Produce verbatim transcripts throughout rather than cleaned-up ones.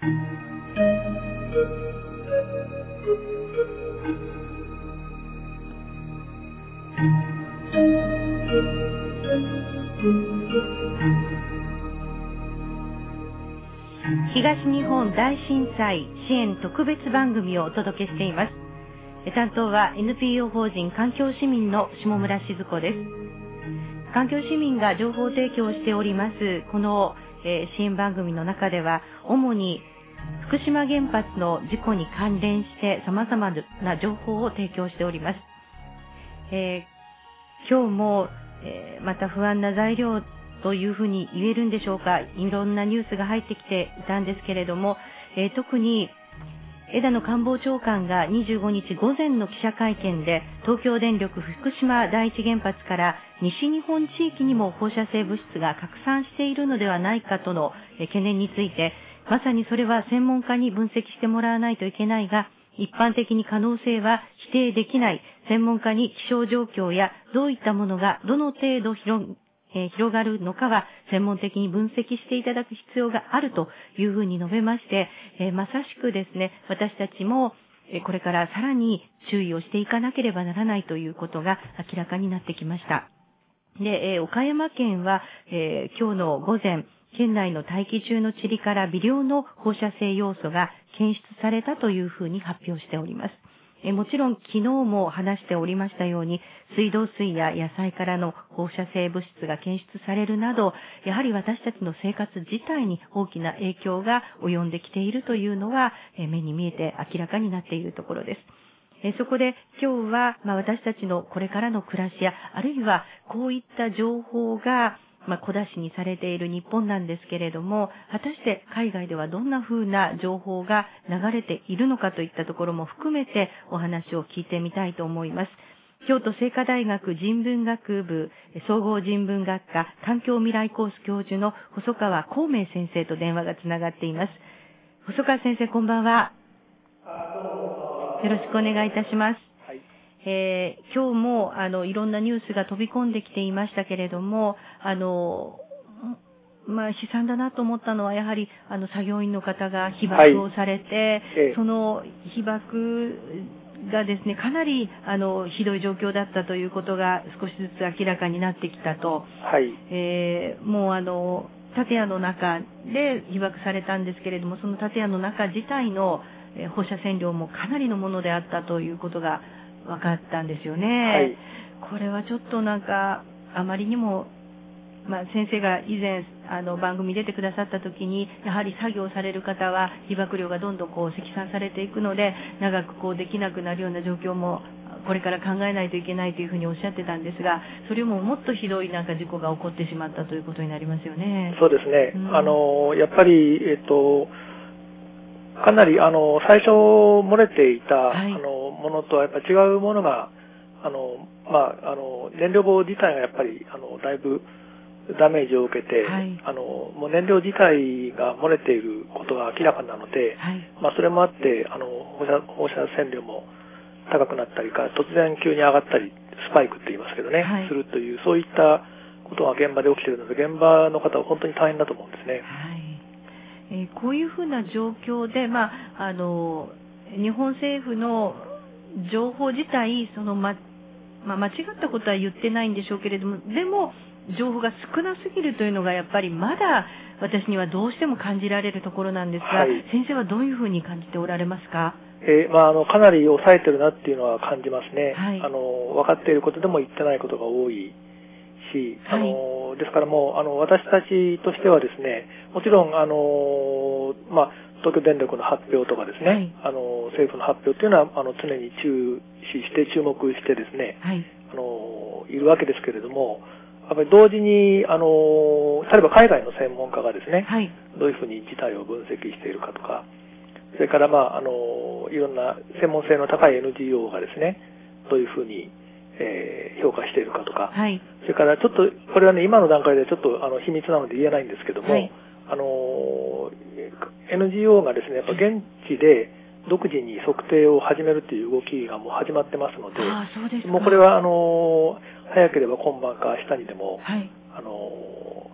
東日本大震災支援特別番組をお届けしています。担当は エヌピーオー 法人環境市民の下村静子です。環境市民が情報提供しておりますこの、えー、支援番組の中では、主に福島原発の事故に関連して様々な情報を提供しております。えー、今日も、えー、また不安な材料というふうに言えるんでしょうか。いろんなニュースが入ってきていたんですけれども、えー、特に枝野官房長官がにじゅうごにち午前の記者会見で、東京電力福島第一原発から西日本地域にも放射性物質が拡散しているのではないかとの懸念について、まさにそれは専門家に分析してもらわないといけないが、一般的に可能性は否定できない。専門家に気象状況やどういったものがどの程度広えー、広がるのかは専門的に分析していただく必要があるというふうに述べまして、えー、まさしくですね、私たちも、えー、これからさらに注意をしていかなければならないということが明らかになってきました。で、えー、岡山県は、えー、今日の午前、県内の大気中の塵から微量の放射性要素が検出されたというふうに発表しております。えもちろん昨日も話しておりましたように、水道水や野菜からの放射性物質が検出されるなど、やはり私たちの生活自体に大きな影響が及んできているというのは、え目に見えて明らかになっているところです。えそこで今日は、まあ、私たちのこれからの暮らしや、あるいはこういった情報がまあ、小出しにされている日本なんですけれども、果たして海外ではどんな風な情報が流れているのかといったところも含めてお話を聞いてみたいと思います。京都精華大学人文学部総合人文学科環境未来コース教授の細川光明先生と電話がつながっています。細川先生、こんばんは。よろしくお願いいたします。えー、今日もあのいろんなニュースが飛び込んできていましたけれども、あのまあ、悲惨だなと思ったのはやはりあの作業員の方が被爆をされて、はい、その被爆がですねかなりあのひどい状況だったということが少しずつ明らかになってきたと、はい、えー、もうあの建屋の中で被爆されたんですけれども、その建屋の中自体の放射線量もかなりのものであったということが分かったんですよね。はい、これはちょっとなんかあまりにも、まあ、先生が以前あの番組に出てくださった時に、やはり作業される方は被爆量がどんどんこう積算されていくので、長くこうできなくなるような状況もこれから考えないといけないというふうにおっしゃってたんですが、それよりももっとひどいなんか事故が起こってしまったということになりますよね。 そうですね。うん、あのやっぱりえっとかなりあの最初漏れていた、はい、あのものとはやっぱ違うものがあの、まあ、あの燃料棒自体がやっぱりあのだいぶダメージを受けて、はい、あのもう燃料自体が漏れていることが明らかなので、はい、まあ、それもあってあの放射、放射線量も高くなったりか突然急に上がったりスパイクって言いますけどね、はい、するというそういったことが現場で起きているので、現場の方は本当に大変だと思うんですね。 はい、えー、こういうふうな状況で、まあ、あの日本政府の情報自体その、ままあ、間違ったことは言ってないんでしょうけれども、でも情報が少なすぎるというのがやっぱりまだ私にはどうしても感じられるところなんですが、はい、先生はどういうふうに感じておられますか？ えーまあ、あのかなり抑えてるなっていうのは感じますね。はい、あの分かっていることでも言ってないことが多いし、あの、はい、ですからもうあの私たちとしてはですね、もちろんあの、まあ、東京電力の発表とかですね、はい、あの政府の発表というのはあの常に注視して注目してですね、はい、あのいるわけですけれども、やっぱり同時にあの例えば海外の専門家がですね、はい、どういうふうに事態を分析しているかとか、それからまああのいろんな専門性の高い エヌジーオー がですね、どういうふうに、えー、評価しているかとか、はい、それからちょっとこれはね今の段階でちょっとあの秘密なので言えないんですけども、はい、あの エヌジーオー がですねやっぱ現地で独自に測定を始めるという動きがもう始まってますので、 あ、そうですか。 もうこれはあの早ければ今晩か明日にでも、はい、あの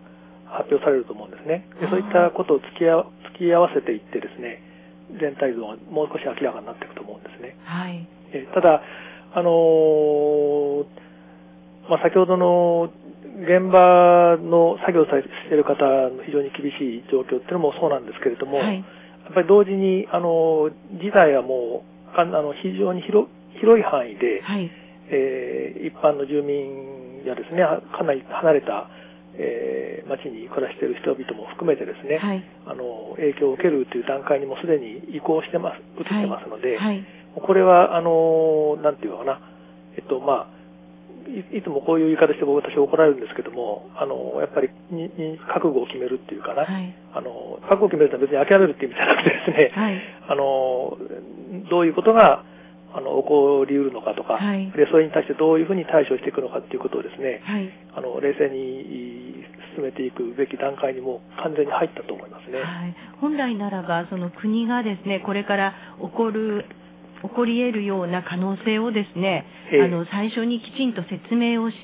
発表されると思うんですね。でそういったことを突き合突き合わせていってですね、全体像がもう少し明らかになっていくと思うんですね。 はい、 えただ、あのーまあ、先ほどの現場の作業されている方の非常に厳しい状況っていうのもそうなんですけれども、はい、やっぱり同時に、あの事態はもうあの非常に 広, 広い範囲で、はい、えー、一般の住民やですね、かなり離れた、えー、町に暮らしている人々も含めてですね、はい、あの影響を受けるという段階にもすでに移行してます、移ってますので、はいはい、これはあのなんていうのかな、えっとまあい, いつもこういう言い方して私は怒られるんですけども、あのやっぱりにに覚悟を決めるっていうかな、はい、あの覚悟を決めるとは別に諦めるっていう意味じゃなくてですね、はい、あのどういうことがあの起こりうるのかとか、はい、でそれに対してどういうふうに対処していくのかっていうことをですね、はい、あの冷静に進めていくべき段階にも完全に入ったと思いますね。 はい、本来ならばその国がですね、これから起こる起こり得るような可能性をですね、えー、あの最初にきちんと説明をして、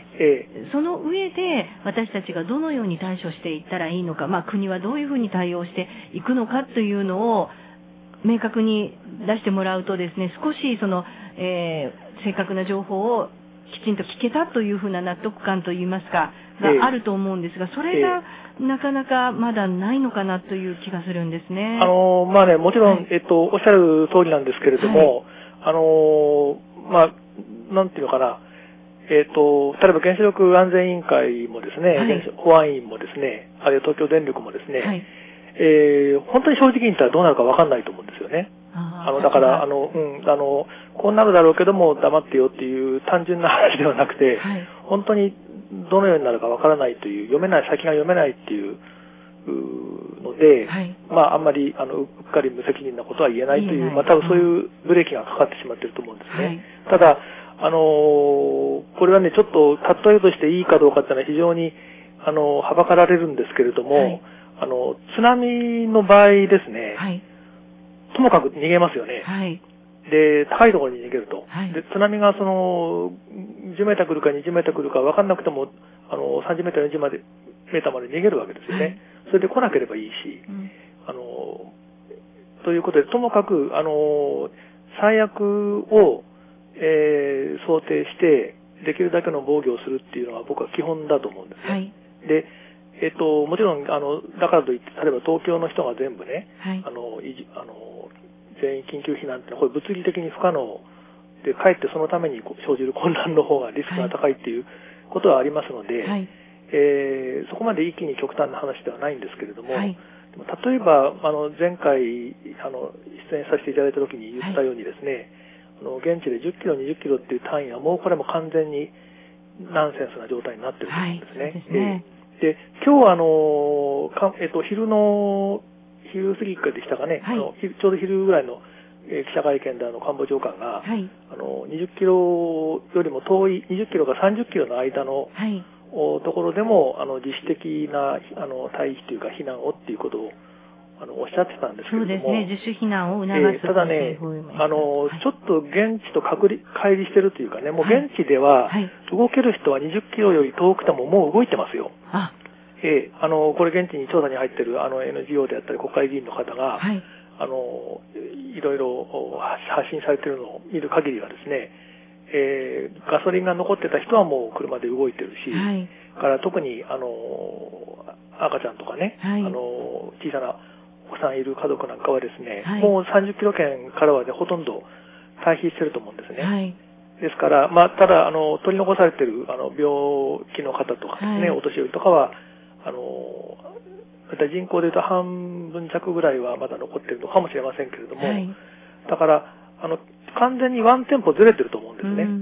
えー、その上で私たちがどのように対処していったらいいのか、まあ、国はどういうふうに対応していくのかというのを明確に出してもらうとですね、少しその、えー、正確な情報をきちんと聞けたというふうな納得感といいますかがあると思うんですが、それがなかなかまだないのかなという気がするんですね。 あのまあね、もちろん、はい、えっとおっしゃる通りなんですけれども、はい、あのまあなんていうのかな、えっと例えば原子力安全委員会もですね、はい、原子保安院もですね、あるいは東京電力もですね、はい、えー、本当に正直に言ったらどうなるか分かんないと思うんですよね。あのだからあの、うん、あのこうなるだろうけども黙ってよっていう単純な話ではなくて、はい、本当にどのようになるかわからないという、読めない、先が読めないっていうので、はい、まああんまりあのうっかり無責任なことは言えないという、まあ多分そういうブレーキがかかってしまっていると思うんですね。はい、ただあのー、これはねちょっと例えとしていいかどうかっていうのは非常にあのはばかられるんですけれども、はい、あの津波の場合ですね、はい、ともかく逃げますよね。はい、で高いところに逃げると、はい、で津波がそのじゅうメーター来るかにじゅうメーター来るか分かんなくてもあのさんじゅうメーターよんじゅうメーターまで逃げるわけですよね。はい、それで来なければいいし、うん、あのということでともかくあの最悪を、えー、想定してできるだけの防御をするっていうのは僕は基本だと思うんですね。はい、でえっともちろんあのだからといって例えば東京の人が全部ね、はい、あのいじあの全員緊急避難ってこれ物理的に不可能でかえってそのために生じる混乱の方がリスクが高いっていうことはありますので、はい、えー、そこまで一気に極端な話ではないんですけれども、はい、でも例えばあの前回あの出演させていただいた時に言ったようにですね、はい、あの現地でじゅっキロにじゅっキロっていう単位はもうこれも完全にナンセンスな状態になっていると思うんですね。はい、そうですね。で今日はあのか、えっと、昼の昼過ぎからでしたかね、はい、あのちょうど昼ぐらいの、えー、記者会見であの官房長官が、はい、あのにじゅっキロよりも遠いにじゅっキロかさんじゅっキロの間の、はい、ところでもあの自主的なあの退避というか避難をっていうことをあのおっしゃってたんですけれども、そうですね、 自主避難を促す、 えー、ただね、あの、はい、ちょっと現地と隔離乖離してるというかね、もう現地では、はい、動ける人はにじゅっキロより遠くてももう動いてますよ。あえー、あのこれ現地に調査に入っているあの エヌジーオー であったり国会議員の方が、はい、あのいろいろ発信されているのを見る限りはですね、えー、ガソリンが残ってた人はもう車で動いてるし、はい、から特にあの赤ちゃんとかね、はい、あの小さなお子さんいる家族なんかはですね、はい、もうさんじゅっキロ圏からは、ね、ほとんど退避してると思うんですね。はい、ですから、まあ、ただあの取り残されているあの病気の方とかですね、はい、お年寄りとかはあの人口でいうと半分弱ぐらいはまだ残っているのかもしれませんけれども、はい、だからあの完全にワンテンポずれてると思うんですね。うんうん、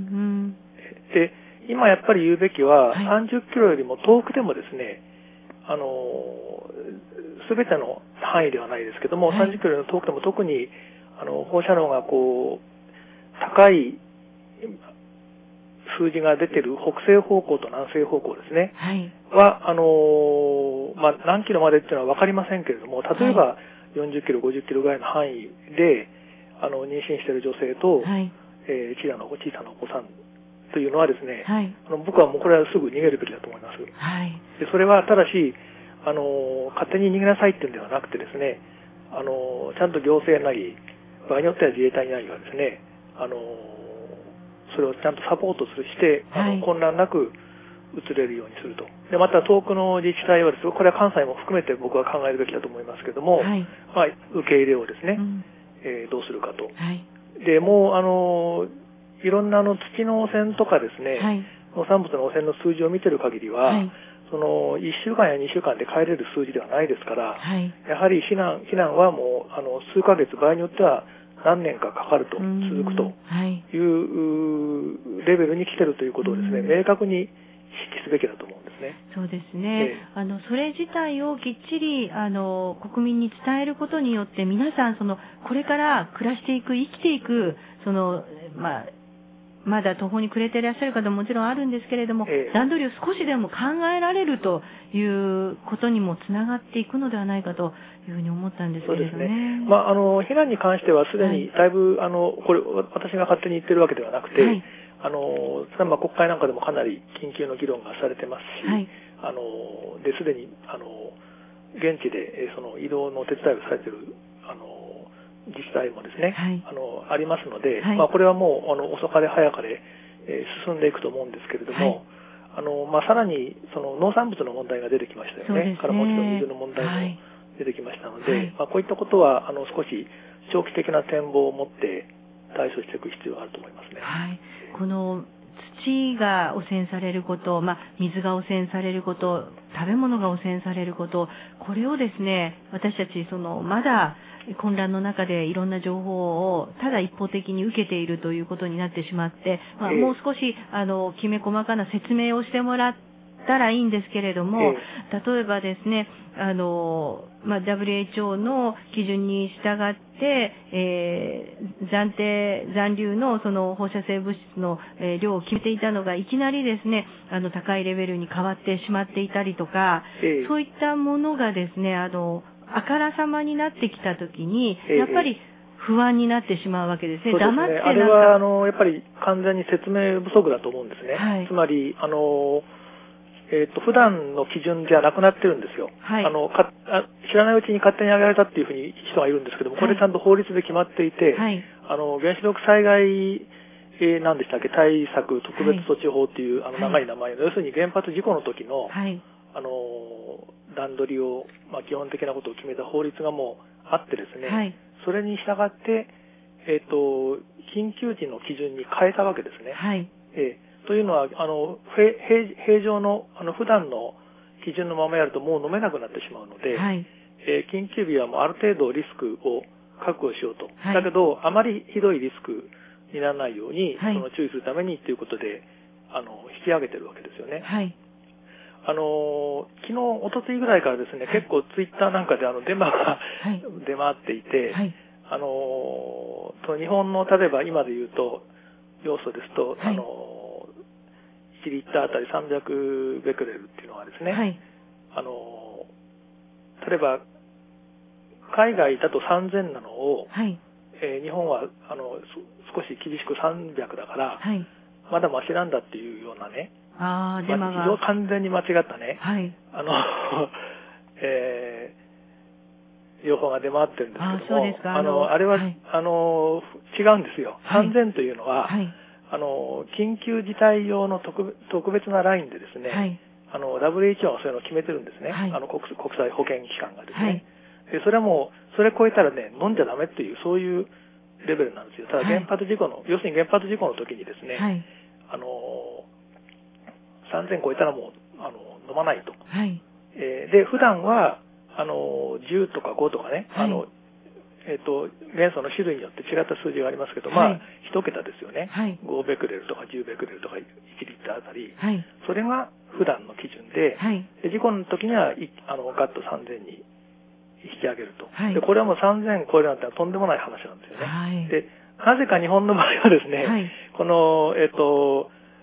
で今やっぱり言うべきは、はい、さんじゅっキロよりも遠くでもですね、あの全ての範囲ではないですけども、はい、さんじゅっキロよりも遠くでも特にあの放射能がこう高い数字が出ている北西方向と南西方向ですね、はい、はあのーまあ、何キロまでっていうのは分かりませんけれども、例えばよんじゅっキロ、ごじゅっキロぐらいの範囲であの妊娠している女性と、はい、えー、小さな、小さなお子さんというのはですね、はい、あの僕はもうこれはすぐ逃げるべきだと思います。はい、でそれはただしあの、勝手に逃げなさいっていうんではなくてですね、あの、ちゃんと行政なり、場合によっては自衛隊なりがですね、あの、それをちゃんとサポートするして、あの、はい、混乱なく移れるようにすると。で、また遠くの自治体はですね、これは関西も含めて僕は考えるべきだと思いますけども、はい、まあ、受け入れをですね、うん、えー、どうするかと。はい、で、もう、あの、いろんなあの土の汚染とかですね、はい、農産物の汚染の数字を見てる限りは、はい、そのいっしゅうかんやにしゅうかんで帰れる数字ではないですから、はい、やはり避難、避難はもうあの数ヶ月、場合によっては何年かかかると、続くというレベルに来てるということをですね、明確に意識すべきだと思うんですね。 そうですね。えー、あのそれ自体をきっちりあの国民に伝えることによって皆さんそのこれから暮らしていく、生きていくそのまあまだ途方に暮れていらっしゃる方ももちろんあるんですけれども、えー、段取りを少しでも考えられるということにもつながっていくのではないかというふうに思ったんですけれどね。そうですね。 まあ、あの避難に関してはすでにだいぶ、はい、あのこれ私が勝手に言ってるわけではなくて、はい、あのまあ、国会なんかでもかなり緊急の議論がされてますし、はい、あのですでにあの現地でその移動の手伝いをされているあの自治体もですね、はい、あのありますので、はい、まあ、これはもうあの遅かれ早かれ、えー、進んでいくと思うんですけれども、はい、あのまあ、さらにその農産物の問題が出てきましたよね。からもちろん水の問題も出てきましたので、はい、まあ、こういったことはあの少し長期的な展望を持って対処していく必要があると思いますね。 はい、この土が汚染されること、まあ、水が汚染されること、食べ物が汚染されること、これをですね、私たちそのまだ混乱の中でいろんな情報をただ一方的に受けているということになってしまって、まあ、もう少しあのきめ細かな説明をしてもらったらいいんですけれども、例えばですね、あの、まあ、ダブリューエイチオー の基準に従って、えー、暫定、残留のその放射性物質の、えー、量を決めていたのがいきなりですね、あの高いレベルに変わってしまっていたりとか、そういったものがですね、あの、あからさまになってきたときに、やっぱり不安になってしまうわけですね。 そうですね。黙ってなんか。あれは、あの、やっぱり完全に説明不足だと思うんですね。はい、つまり、あの、えっと、普段の基準じゃなくなってるんですよ。はい、あのかあ知らないうちに勝手に上げられたっていうふうに人がいるんですけども、これちゃんと法律で決まっていて、はい、あの、原子力災害、えー、何でしたっけ、対策特別措置法っていう、はい、あの長い名前の、要するに原発事故の時の、はい、あの、段取りを、まあ、基本的なことを決めた法律がもうあってですね、はい、それに従って、えっと、緊急時の基準に変えたわけですね。はい、えーというのは、あの、平, 平常の、あの、普段の基準のままやるともう飲めなくなってしまうので、はい、えー、緊急日はもうある程度リスクを確保しようと。はい、だけど、あまりひどいリスクにならないように、はい、その注意するためにということで、あの、引き上げてるわけですよね。はい、あの、昨日、おとついぐらいからですね、はい、結構ツイッターなんかであの、デマが、はい、出回っていて、はい、あの、その日本の、例えば今で言うと、要素ですと、はい、あの、いちリッターあたりさんびゃくベクレルっていうのはですね、はい、あの、例えば、海外だとさんぜんなのを、はい、えー、日本は、あの、少し厳しくさんびゃくだから、はい、まだマシなんだっていうようなね、 あデマが、 まあ、非常に完全に間違ったね、はい、あの、えー、情報が出回ってるんですけども、 あ, そうですかあの、あれは、はい、あの、違うんですよ。さんぜんというのは、はい、あの緊急事態用の 特, 特別なラインでですね、はい、あの ダブリューエイチオー がそういうのを決めてるんですね、はい、あの 国, 国際保健機関がですね、はい、でそれはもうそれ超えたらね飲んじゃダメっていうそういうレベルなんですよ。ただ原発事故の、はい、要するに原発事故の時にですね、はい、あのさんぜん超えたらもうあの飲まないと、はい、えー、で普段はあのじゅうとかごとかね、はい、あのえっと、元素の種類によって違った数字がありますけど、はい、まあ、一桁ですよね。はい、ごベクレルとかじゅうベクレルとかいちリッターあたり、はい、それが普段の基準で、はい、で事故の時には、あの、ガッとさんぜんに引き上げると。はい、で、これはもうさんぜん超えるなんてのはとんでもない話なんですよね。はい、で、なぜか日本の場合はですね、はい、この、えっと、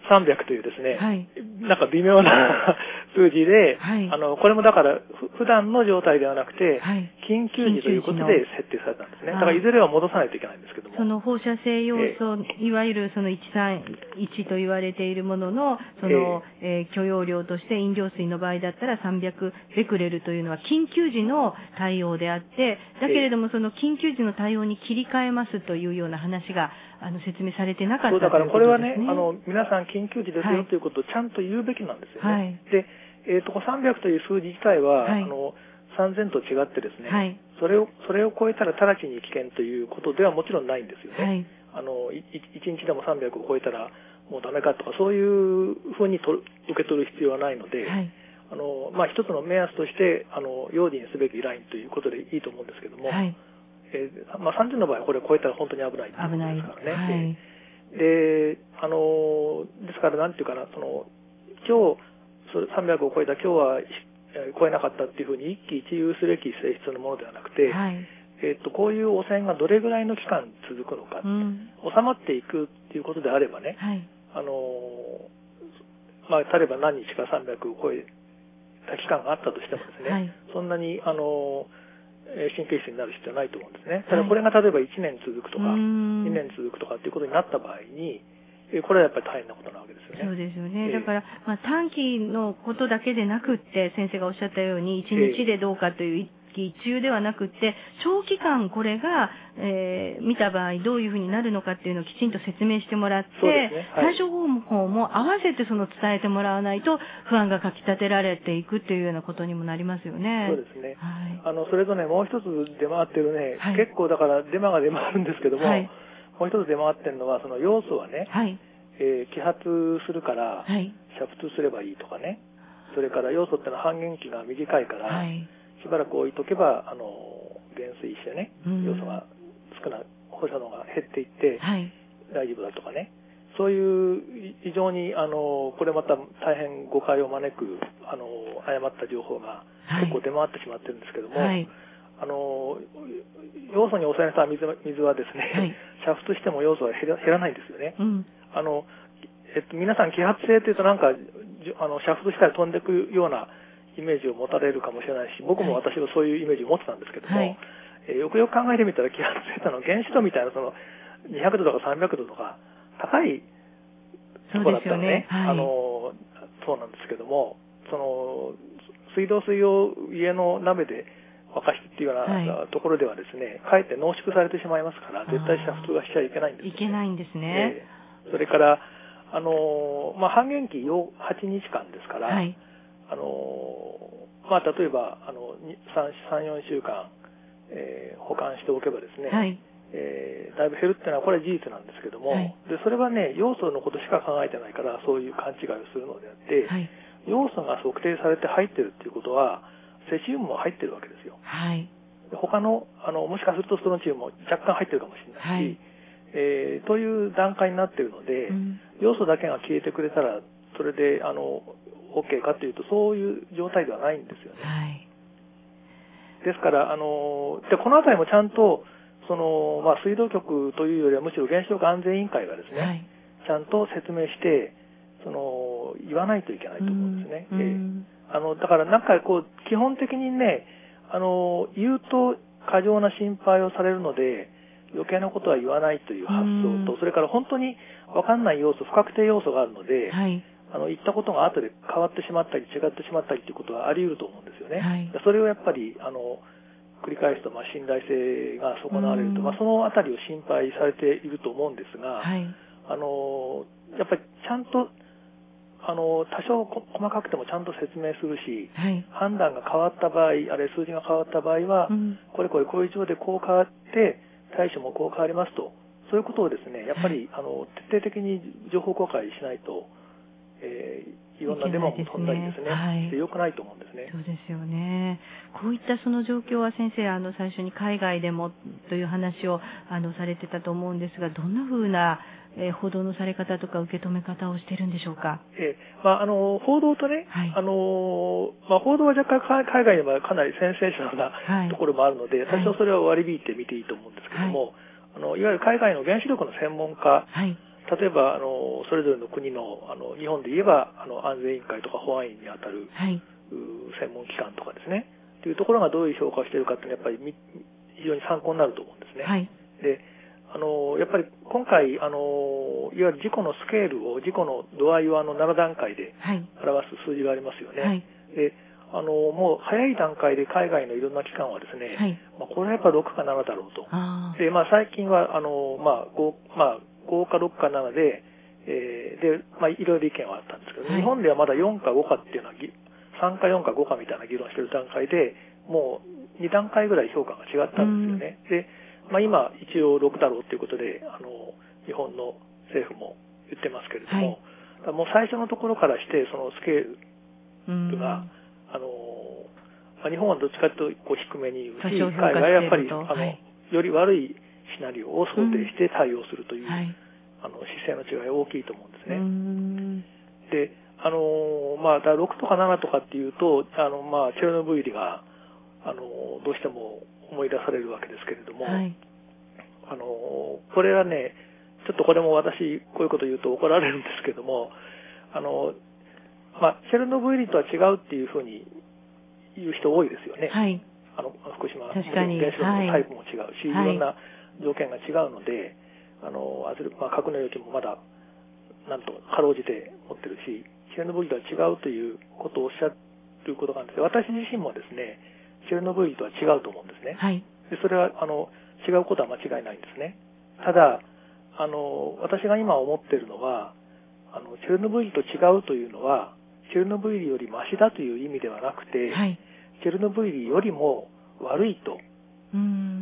さんびゃくというですね、 はい、 なんか微妙な数字で、 はい、 あの、これもだから、普段の状態ではなくて、 はい、 緊急時ということで設定されたんですね。だからいずれは戻さないといけないんですけども。 その放射性要素、えー、いわゆるそのいちさんいちと言われているものの、その、えーえー、許容量として飲料水の場合だったらさんびゃくベクレルというのは緊急時の対応であって、だけれどもその緊急時の対応に切り替えますというような話が、あの、説明されてなかったということですね。 そう、だからこれはね、あの、皆さん緊急時ですよということをちゃんと言うべきなんですよね。はい、で、えっと、さんびゃくという数字自体は、はい、あの、さんぜんと違ってですね、はい、それを、それを超えたら直ちに危険ということではもちろんないんですよね。はい、あの、いちにちでもさんびゃくを超えたらもうダメかとか、そういうふうにと受け取る必要はないので、はい、あの、まあ、一つの目安として、あの、用心すべきラインということでいいと思うんですけども、はい、えー、まあ、さんぜんの場合はこれを超えたら本当に危ないっていうことですからね。はい、で、あの、ですからなんていうかな、その、今日、それさんびゃくを超えた今日は超えなかったっていうふうに一喜一憂すべき性質のものではなくて、はい、えっと、こういう汚染がどれぐらいの期間続くのか、うん、収まっていくっていうことであればね、はい、あの、まあ、例えば何日かさんびゃくを超えた期間があったとしてもですね、はい、そんなに、あの、神経質になる必要はないと思うんですね。ただこれが例えばいちねん続くとか、はい、にねん続くとかっていうことになった場合に、これはやっぱり大変なことなわけですよね。 そうですよね。だから、まあ、短期のことだけでなくって、先生がおっしゃったように、いちにちでどうかという一喜一憂ではなくって、長期間これが、えー、見た場合どういうふうになるのかっていうのをきちんと説明してもらって、ね、はい、対処方法も合わせてその伝えてもらわないと、不安がかき立てられていくっていうようなことにもなりますよね。 そうですね。はい、あの、それとね、もう一つ出回ってるね、はい、結構だからデマが出回るんですけども、はい、もう一つ出回ってるのは、その要素はね、はい、えー、揮発するから、はい、煮沸すればいいとかね。それから要素ってのは半減期が短いから、はい、しばらく置いとけば、あの、減衰してね、要素が少な、放射能が減っていって、はい、大丈夫だとかね。そういう非常に、あの、これまた大変誤解を招く、あの、誤った情報が結構出回ってしまってるんですけども、はい、あの、要素に抑えた水は、水はですね、はい、煮沸しても要素は減ら、減らないんですよね。うん、あの、えっと、皆さん揮発性というとなんか、あの、煮沸したら飛んでいくようなイメージを持たれるかもしれないし、僕も私はそういうイメージを持ってたんですけども、はい、えー、よくよく考えてみたら揮発性というのは原子炉みたいなそのにひゃくどとかさんびゃくどとか高いところだったらね、ね、はい、あの、そうなんですけども、その、水道水を家の鍋で沸かしてっていうようなところではですね、かえって濃縮されてしまいますから、絶対煮沸はしちゃいけないんです、ね。 いけないんですね。 えー、それから、あの、まあ、半減期はちにちかんですから、はい、あの、まあ、例えば、あの、さん、よんしゅうかん、えー、保管しておけばですね、はい、えー、だいぶ減るっていうのはこれは事実なんですけども、はい、で、それはね、要素のことしか考えてないから、そういう勘違いをするのであって、はい、要素が測定されて入ってるっていうことは、セシウムも入ってるわけですよ。はい、他の、あの、もしかするとストロンチウムも若干入ってるかもしれないし、はい、えー、という段階になっているので、うん、要素だけが消えてくれたら、それで、あの、OK かというと、そういう状態ではないんですよね。はい、ですから、あの、で、このあたりもちゃんと、その、まあ、水道局というよりは、むしろ原子力安全委員会がですね、はい、ちゃんと説明して、その、言わないといけないと思うんですね。うん、えー、あの、だからなんかこう、基本的にね、あの、言うと過剰な心配をされるので、余計なことは言わないという発想と、それから本当に分かんない要素、不確定要素があるので、はい、あの、言ったことが後で変わってしまったり違ってしまったりということはあり得ると思うんですよね。はい、それをやっぱり、あの、繰り返すと、まあ、信頼性が損なわれると、まあ、そのあたりを心配されていると思うんですが、はい、あの、やっぱりちゃんと、あの、多少細かくてもちゃんと説明するし、はい、判断が変わった場合、あれ数字が変わった場合は、うん、これこれこういう状でこう変わって、対処もこう変わりますと、そういうことをですね、やっぱり、はい、あの、徹底的に情報公開しないと、えー、いろんなデマも飛んだりですね、はい、して良くないと思うんですね。 そうですよね。こういったその状況は先生、あの、最初に海外でもという話を、あの、されてたと思うんですが、どんな風な、えー、報道のされ方とか受け止め方をしているんでしょうか。 えー、まあ、あの、報道とね、はい、あの、まあ、報道は若干海外ではかなりセンセーショナルなところもあるので、はい、多少それを割り引いて見ていいと思うんですけども、はい、あの、いわゆる海外の原子力の専門家例えばあのそれぞれの国のあの日本で言えばあの安全委員会とか保安院にあたる、はい、専門機関とかですねというところがどういう評価をしているかっていうのはやっぱり非常に参考になると思うんですね。はい、であのやっぱり今回あのいわゆる事故のスケールを事故の度合いをあのなな段階で表す数字がありますよね。はい、であのもう早い段階で海外のいろんな機関はですね、はい、まあ、これはやっぱろくかななだろうと。で、まあ、最近はあの、まあ 5, まあ、ごかろくかななで、えー、で、まあ、いろいろ意見はあったんですけど、はい、日本ではまだよんかごかっていうのはさんかよんかごかみたいな議論している段階でもうに段階ぐらい評価が違ったんですよね。で、まあ、今一応ろくだろうということであの日本の政府も言ってますけれども、はい、もう最初のところからしてそのスケールがあの日本はどっちかというとこう低めに言うし、海外はやっぱりあの、はい、より悪いシナリオを想定して対応するという、うん、はい、あの姿勢の違いは大きいと思うんですね。うん、で、あのまあだろくとかななとかっていうとあのまあチェルノブイリがあのどうしても思い出されるわけですけれども、はい、あのこれはねちょっとこれも私こういうこと言うと怒られるんですけども、あのまあチェルノブイリとは違うっていうふうに言う人多いですよね。はい、あの福島の原子力のタイプも違うし、はい、いろんな条件が違うので、あのまあ、核の容器もまだなんとかろうじて持ってるし、チェルノブイリとは違うということをおっしゃることがあるんですが、私自身もですね、チェルノブイリとは違うと思うんですね。はい、でそれはあの違うことは間違いないんですね。ただあの私が今思っているのは、あのチェルノブイリと違うというのはチェルノブイリよりマシだという意味ではなくて、はい、チェルノブイリよりも悪いと、うん、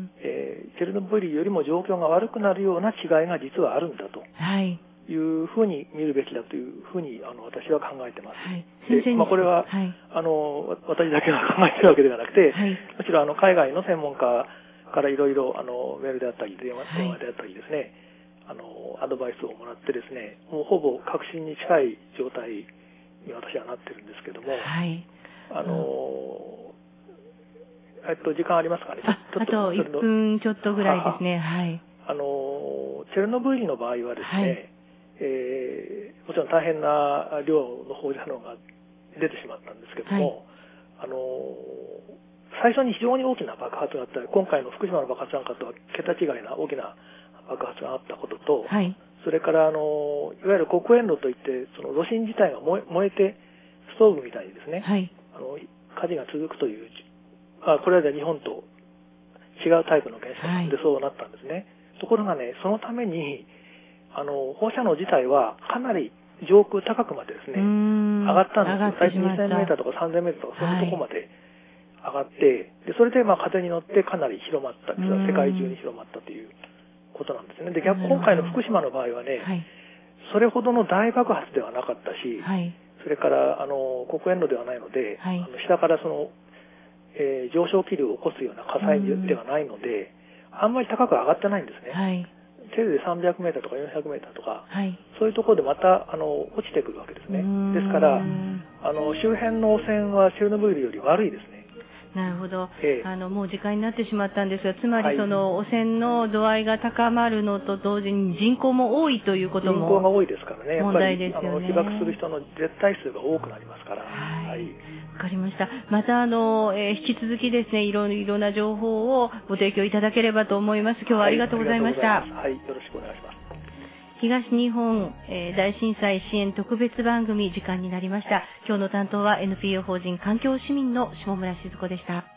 えー、チェルノブイリよりも状況が悪くなるような違いが実はあるんだというふうに見るべきだというふうにあの私は考えてます。はい、で、まあ、これは、はい、あの私だけが考えているわけではなくて、はい、むしろあの海外の専門家からいろいろあのメールであったり電話であったりですね、はい、あのアドバイスをもらってですね、もうほぼ確信に近い状態に私はなってるんですけども、はい、あの、うん、えっと時間ありますかね。 あ, ちょっとあといっぷんちょっとぐらいですね。はい。 あのチェルノブイリの場合はですね、はい、えー、もちろん大変な量の放射能が出てしまったんですけども、はい、あの最初に非常に大きな爆発があったり、今回の福島の爆発なんかとは桁違いな大きな爆発があったことと、はい、それからあのいわゆる黒煙炉といってその炉心自体が燃え、燃えてストーブみたいにですね、はい、あの火事が続くという、あ、これは日本と違うタイプの原子炉でそうなったんですね。はい、ところがね、そのためにあの放射能自体はかなり上空高くまでですね上がったんですよ。最初にせんメーターとかさんぜんメーターとかそういうところまで上がって、でそれでまあ風に乗ってかなり広まった、世界中に広まったということなんですね。で逆今回の福島の場合はね、はい、それほどの大爆発ではなかったし、はい、それからあの黒煙炉ではないので、はい、あの下からその、えー、上昇気流を起こすような火災ではないので、あんまり高く上がってないんですね。はい、せいぜいさんびゃくメーターとかよんひゃくメーターとか、はい、そういうところでまたあの落ちてくるわけですね。ですからあの周辺の汚染はチェルノブイリより悪いですね。 なるほど、ええ、あのもう時間になってしまったんですが、つまりその汚染の度合いが高まるのと同時に人口も多いということも人口が多いですからね、 問題ですよね。 やっぱりあの被爆する人の絶対数が多くなりますから。 はい、はい、わかりました。またあの、えー、引き続きですね、いろいろな情報をご提供いただければと思います。今日はありがとうございました。 はい、はい、よろしくお願いします。 東日本、えー、大震災支援特別番組時間になりました。今日の担当は エヌピーオー 法人環境市民の下村静子でした。